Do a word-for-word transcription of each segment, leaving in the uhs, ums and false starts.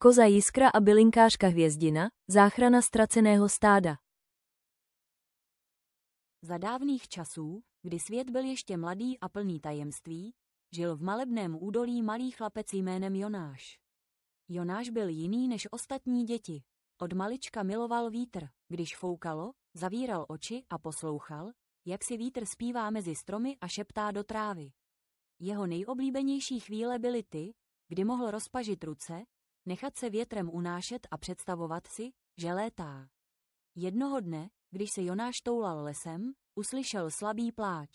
Koza Jiskra a bylinkářka Hvězdina, záchrana ztraceného stáda. Za dávných časů, kdy svět byl ještě mladý a plný tajemství, žil v malebném údolí malý chlapec jménem Jonáš. Jonáš byl jiný než ostatní děti. Od malička miloval vítr. Když foukalo, zavíral oči a poslouchal, jak si vítr zpívá mezi stromy a šeptá do trávy. Jeho nejoblíbenější chvíle byly ty, kdy mohl rozpažit ruce, nechat se větrem unášet a představovat si, že létá. Jednoho dne, když se Jonáš toulal lesem, uslyšel slabý pláč.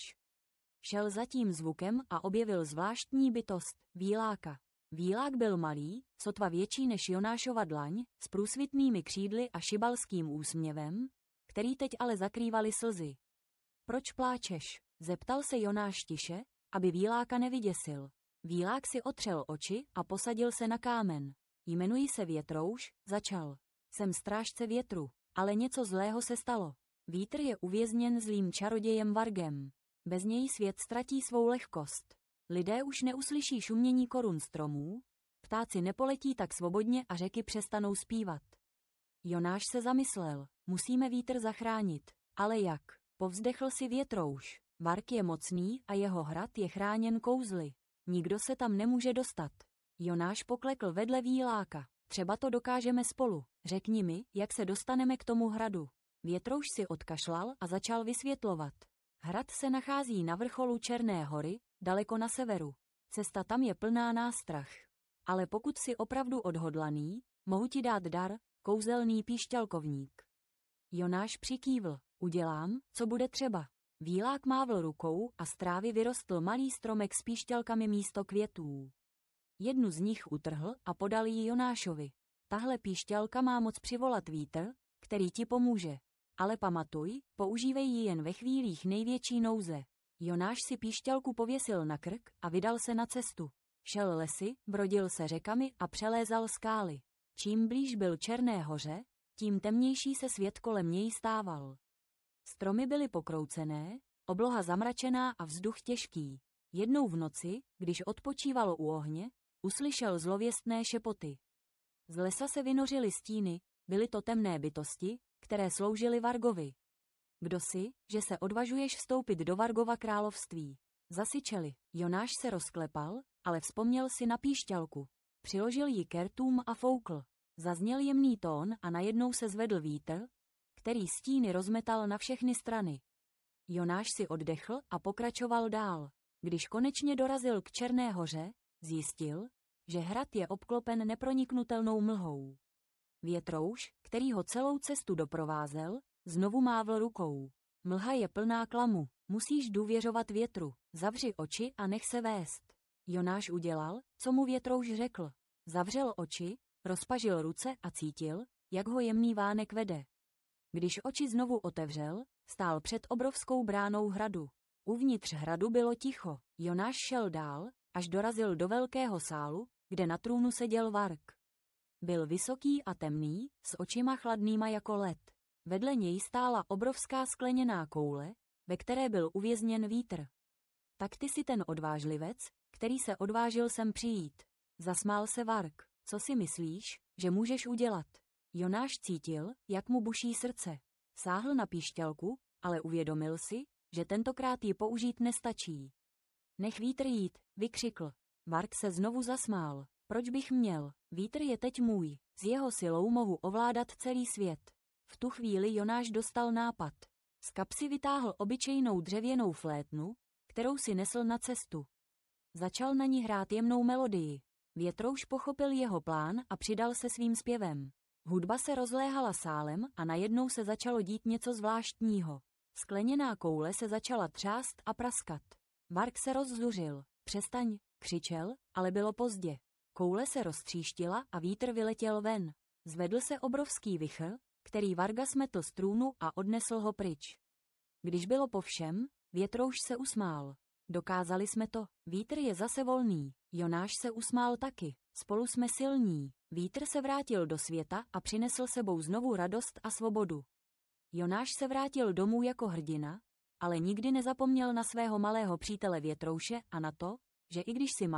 Šel za tím zvukem a objevil zvláštní bytost, víláka. Vílák byl malý, sotva větší než Jonášova dlaň, s průsvitnými křídly a šibalským úsměvem, který teď ale zakrývaly slzy. Proč pláčeš? Zeptal se Jonáš tiše, aby víláka nevyděsil. Vílák si otřel oči a posadil se na kámen. Jmenuji se Větrouš, začal. Jsem strážce větru, ale něco zlého se stalo. Vítr je uvězněn zlým čarodějem Vargem. Bez něj svět ztratí svou lehkost. Lidé už neuslyší šumění korun stromů, ptáci nepoletí tak svobodně a řeky přestanou zpívat. Jonáš se zamyslel, musíme vítr zachránit. Ale jak? Povzdechl si Větrouš. Varg je mocný a jeho hrad je chráněn kouzly. Nikdo se tam nemůže dostat. Jonáš poklekl vedle víláka. Třeba to dokážeme spolu. Řekni mi, jak se dostaneme k tomu hradu. Větrouš si odkašlal a začal vysvětlovat. Hrad se nachází na vrcholu Černé hory, daleko na severu. Cesta tam je plná nástrah. Ale pokud si opravdu odhodlaný, mohu ti dát dar, kouzelný píšťalkovník. Jonáš přikývl. Udělám, co bude třeba. Vílák mávl rukou a z trávy vyrostl malý stromek s píšťalkami místo květů. Jednu z nich utrhl a podal ji Jonášovi. Tahle píšťalka má moc přivolat vítr, který ti pomůže. Ale pamatuj, používej ji jen ve chvílích největší nouze. Jonáš si píšťalku pověsil na krk a vydal se na cestu. Šel lesy, brodil se řekami a přelézal skály. Čím blíž byl Černé hoře, tím temnější se svět kolem něj stával. Stromy byly pokroucené, obloha zamračená a vzduch těžký. Jednou v noci, když odpočívalo u ohně, uslyšel zlověstné šepoty. Z lesa se vynořily stíny, byly to temné bytosti, které sloužily Vargovi. Kdo jsi, že se odvažuješ vstoupit do Vargova království? Zasyčeli. Jonáš se rozklepal, ale vzpomněl si na píšťalku. Přiložil ji k rtům a foukl. Zazněl jemný tón a najednou se zvedl vítr, který stíny rozmetal na všechny strany. Jonáš si oddechl a pokračoval dál. Když konečně dorazil k Černé hoře, zjistil, že hrad je obklopen neproniknutelnou mlhou. Větrouš, který ho celou cestu doprovázel, znovu mávl rukou. Mlha je plná klamu, musíš důvěřovat větru, zavři oči a nech se vést. Jonáš udělal, co mu Větrouš řekl. Zavřel oči, rozpažil ruce a cítil, jak ho jemný vánek vede. Když oči znovu otevřel, stál před obrovskou bránou hradu. Uvnitř hradu bylo ticho. Jonáš šel dál, až dorazil do velkého sálu, kde na trůnu seděl Varg. Byl vysoký a temný, s očima chladnýma jako led. Vedle něj stála obrovská skleněná koule, ve které byl uvězněn vítr. Tak ty jsi ten odvážlivec, který se odvážil sem přijít. Zasmál se Varg. Co si myslíš, že můžeš udělat? Jonáš cítil, jak mu buší srdce. Sáhl na píšťalku, ale uvědomil si, že tentokrát ji použít nestačí. Nech vítr jít, vykřikl. Varg se znovu zasmál. Proč bych měl? Vítr je teď můj. S jeho silou mohu ovládat celý svět. V tu chvíli Jonáš dostal nápad. Z kapsy vytáhl obyčejnou dřevěnou flétnu, kterou si nesl na cestu. Začal na ní hrát jemnou melodii. Větrouš pochopil jeho plán a přidal se svým zpěvem. Hudba se rozléhala sálem a najednou se začalo dít něco zvláštního. Skleněná koule se začala třást a praskat. Varg se rozzuřil. Přestaň, křičel, ale bylo pozdě. Koule se roztříštila a vítr vyletěl ven. Zvedl se obrovský vichr, který Varga smetl z trůnu a odnesl ho pryč. Když bylo po všem, Větrouš se usmál. Dokázali jsme to, vítr je zase volný. Jonáš se usmál taky. Spolu jsme silní. Vítr se vrátil do světa a přinesl sebou znovu radost a svobodu. Jonáš se vrátil domů jako hrdina, ale nikdy nezapomněl na svého malého přítele Větrouše a na to, že i když jsi malý,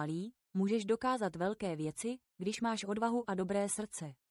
Můžeš dokázat velké věci, když máš odvahu a dobré srdce.